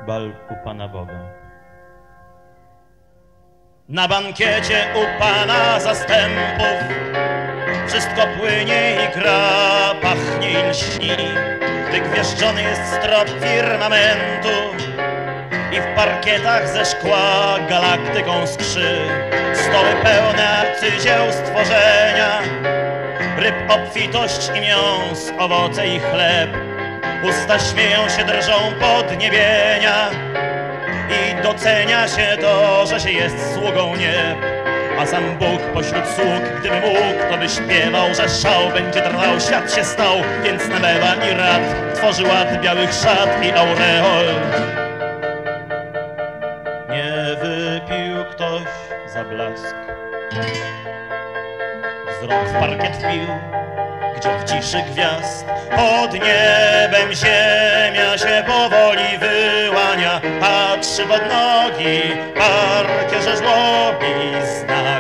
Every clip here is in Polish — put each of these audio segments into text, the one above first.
Bal u Pana Boga. Na bankiecie u Pana zastępów wszystko płynie i gra, pachnie i lśni. Wygwiażdżony jest strop firmamentu i w parkietach ze szkła galaktyką skrzy. Stoły pełne arcydzieł stworzenia, ryb obfitość i miąs, owoce i chleb. Usta śmieją się, drżą podniebienia i docenia się to, że się jest sługą nieb. A sam Bóg pośród sług, gdyby mógł, to by śpiewał, że szał będzie trwał, świat się stał, więc nalewa i rad tworzy ład białych szat i aureol. Nie wypił ktoś za blask, wzrok w parkiet wbił, gdzie w ciszy gwiazd pod niebem ziemia się powoli wyłania, patrzy pod nogi, parkierze żłobi znak.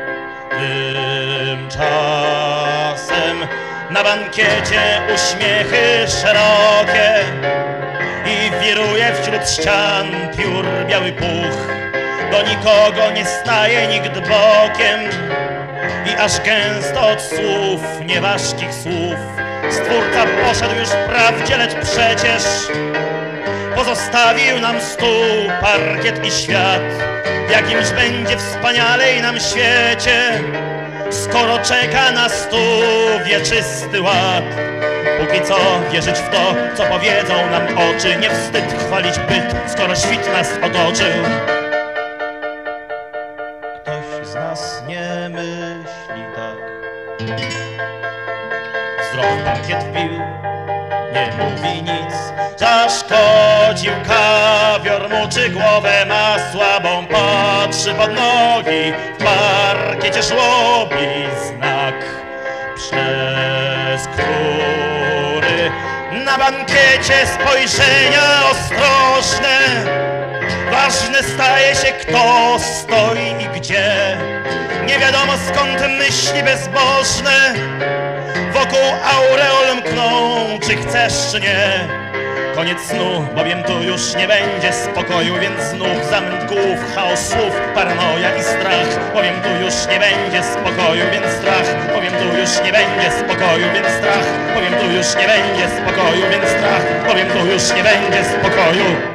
Tymczasem na bankiecie uśmiechy szerokie i wiruje wśród ścian piór biały puch. Do nikogo nie staje nikt bokiem i aż gęsto od słów, nieważkich słów. Stwórca poszedł już wprawdzie, lecz przecież pozostawił nam stół, parkiet i świat. W jakimś będzie wspanialej nam świecie, skoro czeka nas tu wieczysty ład. Póki co wierzyć w to, co powiedzą nam oczy, nie wstyd chwalić byt, skoro świt nas otoczył. Ktoś z nas nie myśli tak. Wzrok w parkiet wbił, nie mówi nic. Zaszkodził kawior, muczy głowę, ma słabą, patrzy pod nogi, w parkiecie żłobi znak, przez który na bankiecie spojrzenia ostrożne. Ważne staje się, kto stoi i gdzie. Nie wiadomo skąd myśli bezbożne wokół aureol mkną, czy chcesz, czy nie. Koniec snu, bowiem tu już nie będzie spokoju, więc znów zamęt głów, chaos słów, paranoja i strach. Bowiem tu już nie będzie spokoju, więc strach. Bowiem tu już nie będzie spokoju, więc strach. Bowiem tu już nie będzie spokoju, więc strach. Bowiem tu już nie będzie spokoju.